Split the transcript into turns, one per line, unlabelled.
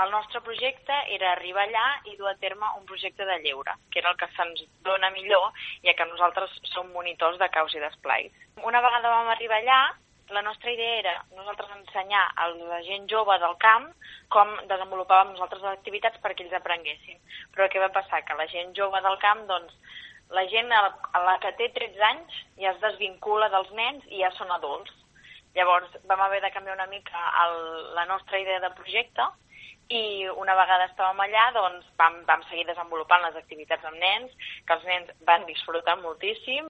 el nostre projecte era arribar allà i dur a terme un projecte de lleure, que era el que se'ns dona millor, ja que nosaltres som monitors de caus i d'esplais. Una vegada vam arribar allà, la nostra idea era nosaltres ensenyar a la gent jove del camp com desenvolupàvem nosaltres les activitats perquè ells aprenguessin. Però què va passar? Que la gent jove del camp, doncs, la gent a la que té 13 anys ja es desvincula dels nens i ja són adults. Llavors vam haver de canviar una mica la nostra idea de projecte i una vegada estàvem allà doncs, vam seguir desenvolupant les activitats amb nens, que els nens van disfrutar moltíssim.